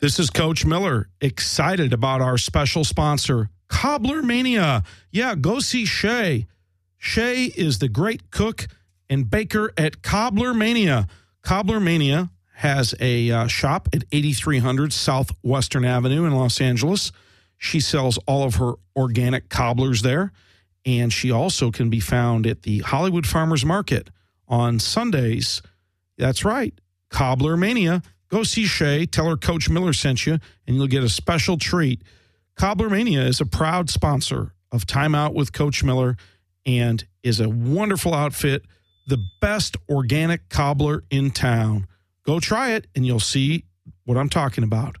This is Coach Miller, excited about our special sponsor, Cobbler Mania. Yeah, go see Shay. Shay is the great cook and baker at Cobbler Mania. Cobbler Mania has a shop at 8300 Southwestern Avenue in Los Angeles. She sells all of her organic cobblers there, and she also can be found at the Hollywood Farmers Market on Sundays. That's right, Cobbler Mania. Go see Shay, tell her Coach Miller sent you, and you'll get a special treat. Cobbler Mania is a proud sponsor of Time Out with Coach Miller and is a wonderful outfit, the best organic cobbler in town. Go try it, and you'll see what I'm talking about.